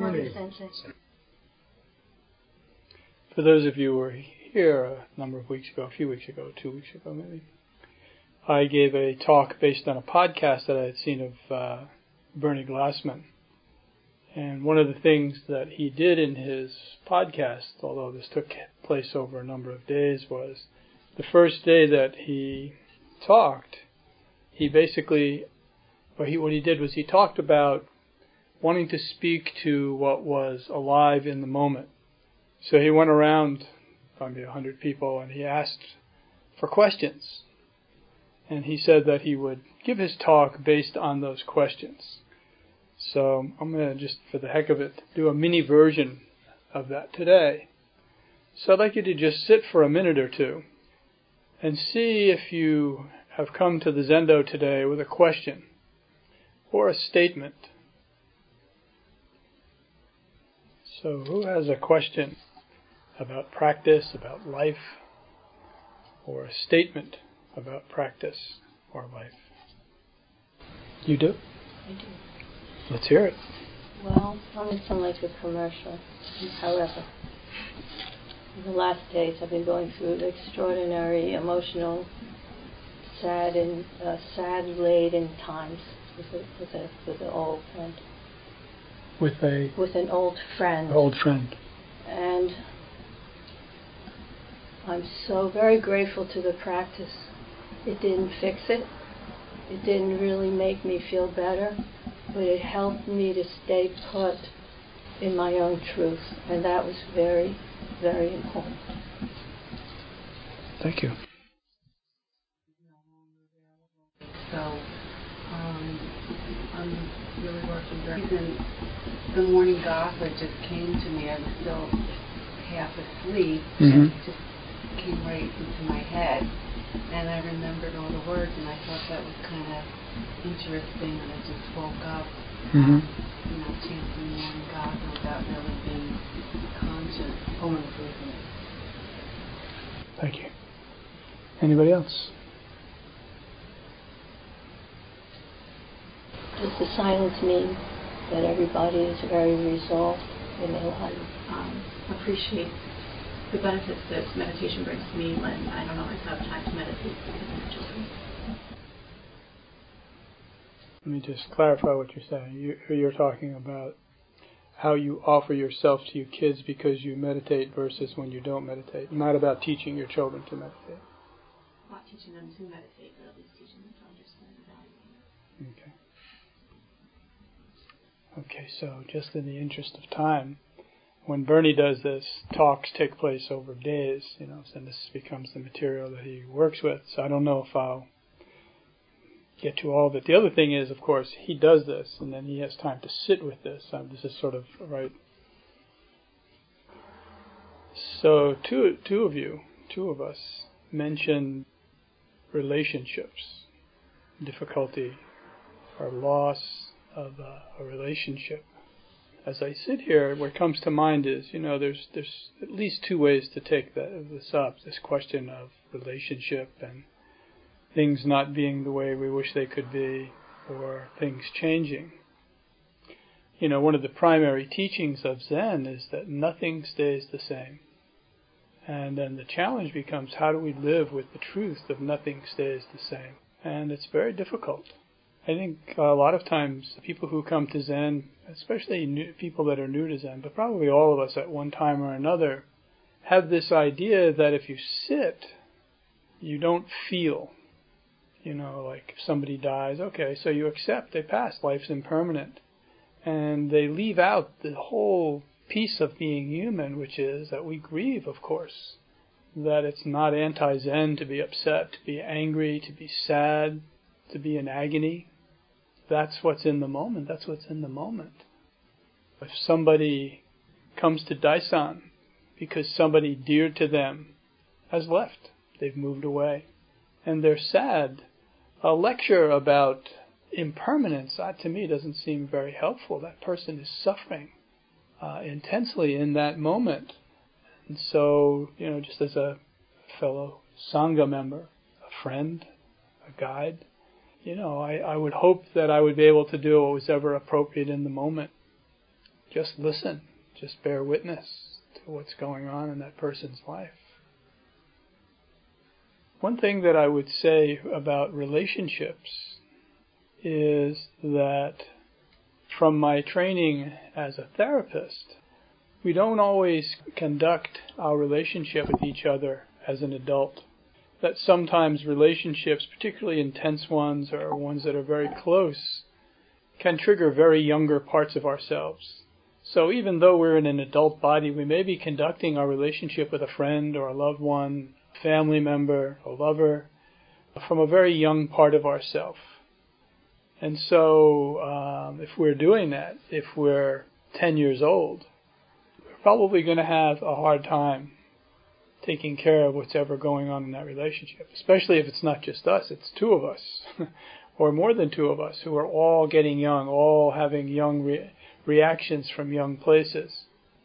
Morning, Sensei. For those of you who were here a number of weeks ago, a few weeks ago, 2 weeks ago maybe, I gave a talk based on a podcast that I had seen of Bernie Glassman. And one of the things that he did in his podcast, although this took place over a number of days, was the first day that he talked, he basically, what he did was he talked about wanting to speak to what was alive in the moment. So he went around, probably 100 people, and he asked for questions. And he said that he would give his talk based on those questions. So I'm going to just, for the heck of it, do a mini version of that today. So I'd like you to just sit for a minute or two and see if you have come to the Zendo today with a question or a statement. So who has a question about practice, about life, or a statement about practice or life? You do? I do. Let's hear it. Well, I'm going to sound like a commercial. However, in the last days I've been going through extraordinary emotional, sad-laden times with an old friend. With an old friend. Old friend. And I'm so very grateful to the practice. It didn't fix it. It didn't really make me feel better, but it helped me to stay put in my own truth, and that was very, very important. Thank you. So, I'm really working very hard. The morning Gosler just came to me. I was still half asleep. Mm-hmm. It just came right into my head. And I remembered all the words, and I thought that was kind of interesting. And I just woke up, chanting morning Gosler without really being conscious. Home improvement. Thank you. Anybody else? Does the silence mean that everybody is very resolved in their life? Appreciate the benefits that meditation brings to me when I don't always have time to meditate because of my children. Let me just clarify what you're saying. You're talking about how you offer yourself to your kids because you meditate versus when you don't meditate. Not about teaching your children to meditate. Not teaching them to meditate, but at least teaching them to understand the value. Okay. Okay, so just in the interest of time, when Bernie does this, talks take place over days, and this becomes the material that he works with. So I don't know if I'll get to all of it. The other thing is, of course, he does this, and then he has time to sit with this. This is sort of right. So two of us mentioned relationships, difficulty or loss of a relationship. As I sit here, what comes to mind is, there's at least two ways to take this up, this question of relationship and things not being the way we wish they could be, or things changing. One of the primary teachings of Zen is that nothing stays the same. And then the challenge becomes, how do we live with the truth of nothing stays the same? And it's very difficult. I think a lot of times people who come to Zen, especially people that are new to Zen, but probably all of us at one time or another, have this idea that if you sit, you don't feel. Like if somebody dies, okay, so you accept they passed, life's impermanent. And they leave out the whole piece of being human, which is that we grieve, of course. That it's not anti-Zen to be upset, to be angry, to be sad, to be in agony. That's what's in the moment. That's what's in the moment. If somebody comes to Daisan because somebody dear to them has left, they've moved away, and they're sad, a lecture about impermanence, that to me doesn't seem very helpful. That person is suffering intensely in that moment. And so, just as a fellow Sangha member, a friend, a guide, I would hope that I would be able to do what was ever appropriate in the moment. just listen, just bear witness to what's going on in that person's life. One thing that I would say about relationships is that from my training as a therapist, we don't always conduct our relationship with each other as an adult. That sometimes relationships, particularly intense ones or ones that are very close, can trigger very younger parts of ourselves. So even though we're in an adult body, we may be conducting our relationship with a friend or a loved one, family member, a lover, from a very young part of ourselves. And so if we're doing that, if we're 10 years old, we're probably going to have a hard time taking care of what's ever going on in that relationship, especially if it's not just us, it's two of us, or more than two of us, who are all getting young, all having young reactions from young places.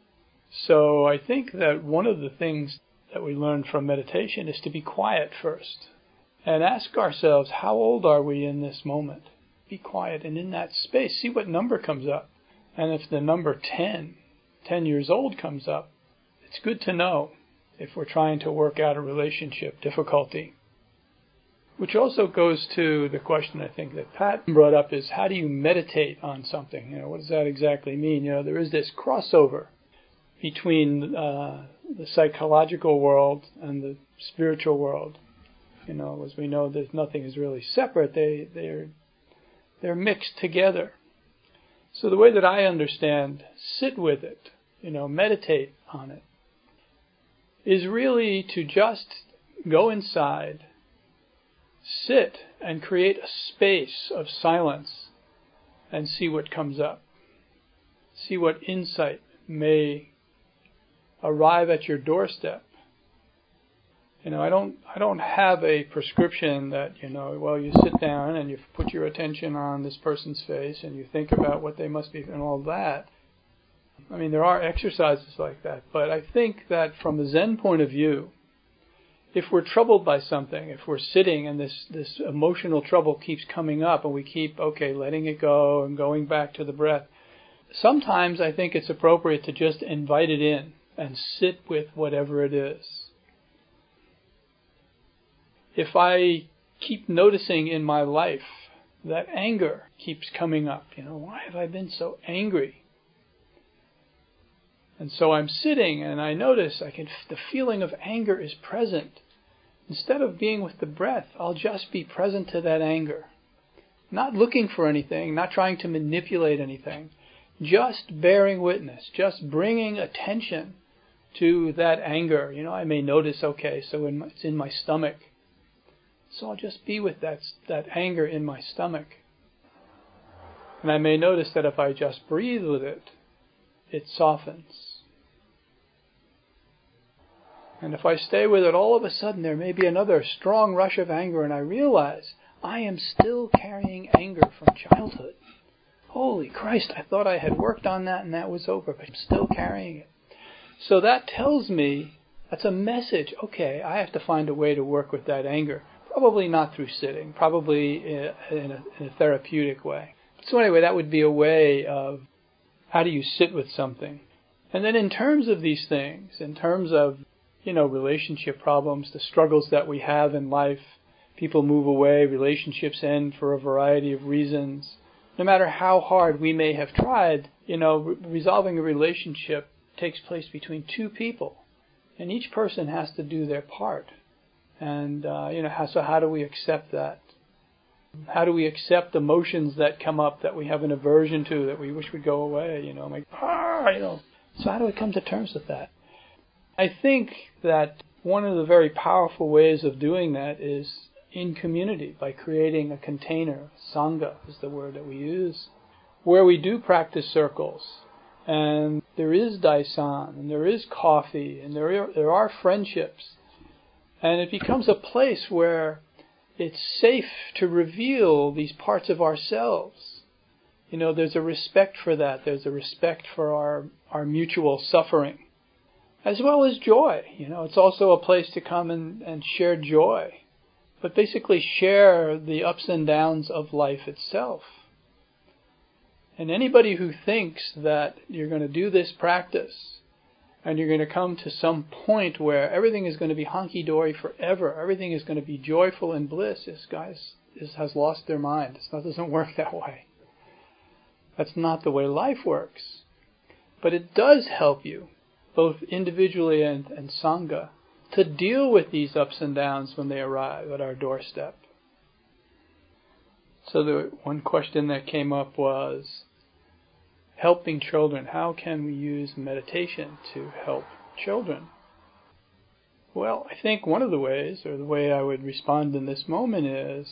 So I think that one of the things that we learn from meditation is to be quiet first and ask ourselves, how old are we in this moment? Be quiet, and in that space, see what number comes up. And if the number 10 years old comes up, it's good to know if we're trying to work out a relationship difficulty. Which also goes to the question I think that Pat brought up, is how do you meditate on something? What does that exactly mean? There is this crossover between the psychological world and the spiritual world. As we know, nothing is really separate. They're mixed together. So the way that I understand, sit with it, meditate on it, is really to just go inside, sit and create a space of silence and see what comes up. See what insight may arrive at your doorstep. I don't have a prescription that, you sit down and you put your attention on this person's face and you think about what they must be and all that. I mean, there are exercises like that, but I think that from a Zen point of view, if we're troubled by something, if we're sitting and this emotional trouble keeps coming up and we keep, letting it go and going back to the breath, sometimes I think it's appropriate to just invite it in and sit with whatever it is. If I keep noticing in my life that anger keeps coming up, why have I been so angry? And so I'm sitting and I notice the feeling of anger is present. Instead of being with the breath, I'll just be present to that anger. Not looking for anything, not trying to manipulate anything. Just bearing witness, just bringing attention to that anger. I may notice, so it's in my stomach. So I'll just be with that anger in my stomach. And I may notice that if I just breathe with it, it softens. And if I stay with it, all of a sudden there may be another strong rush of anger, and I realize I am still carrying anger from childhood. Holy Christ, I thought I had worked on that and that was over, but I'm still carrying it. So that tells me, that's a message. I have to find a way to work with that anger. Probably not through sitting, probably in a therapeutic way. So anyway, that would be a way of how do you sit with something. And then in terms of these things, in terms of, relationship problems, the struggles that we have in life, people move away, relationships end for a variety of reasons. No matter how hard we may have tried, resolving a relationship takes place between two people. And each person has to do their part. And, so how do we accept that? How do we accept emotions that come up that we have an aversion to, that we wish would go away? So how do we come to terms with that? I think that one of the very powerful ways of doing that is in community, by creating a container. Sangha is the word that we use, where we do practice circles. And there is Daisan, and there is coffee, and there are friendships. And it becomes a place where it's safe to reveal these parts of ourselves. There's a respect for that. There's a respect for our mutual suffering, as well as joy. It's also a place to come and share joy, but basically share the ups and downs of life itself. And anybody who thinks that you're going to do this practice and you're going to come to some point where everything is going to be hunky-dory forever, everything is going to be joyful and bliss, this guy has lost their mind. It doesn't work that way. That's not the way life works. But it does help you, both individually and Sangha, to deal with these ups and downs when they arrive at our doorstep. So the one question that came up was helping children. How can we use meditation to help children? Well, I think one of the ways, or the way I would respond in this moment, is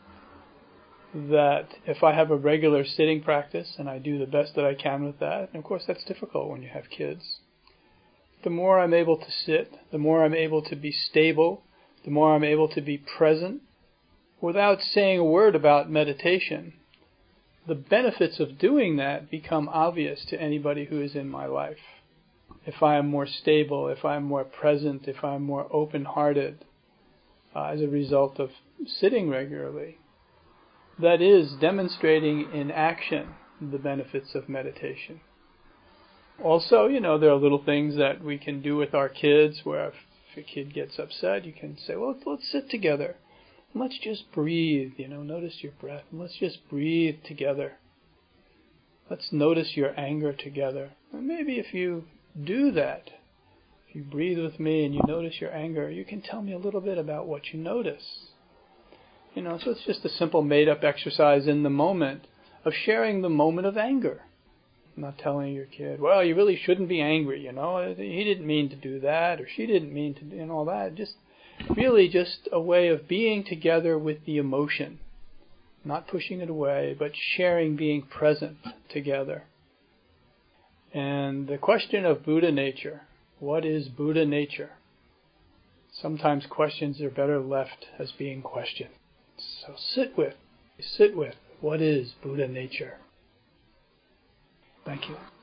that if I have a regular sitting practice and I do the best that I can with that, and of course that's difficult when you have kids, the more I'm able to sit, the more I'm able to be stable, the more I'm able to be present, without saying a word about meditation, the benefits of doing that become obvious to anybody who is in my life. If I am more stable, if I'm more present, if I'm more open-hearted as a result of sitting regularly, that is demonstrating in action the benefits of meditation. Also, there are little things that we can do with our kids where if a kid gets upset, you can say, well, let's sit together. Let's just breathe, notice your breath. And let's just breathe together. Let's notice your anger together. And maybe if you do that, if you breathe with me and you notice your anger, you can tell me a little bit about what you notice. So it's just a simple made-up exercise in the moment of sharing the moment of anger. Not telling your kid, well, you really shouldn't be angry, he didn't mean to do that, or she didn't mean to do, and all that. Just a way of being together with the emotion. Not pushing it away, but sharing, being present together. And the question of Buddha nature. What is Buddha nature? Sometimes questions are better left as being questioned. So sit with what is Buddha nature? Thank you.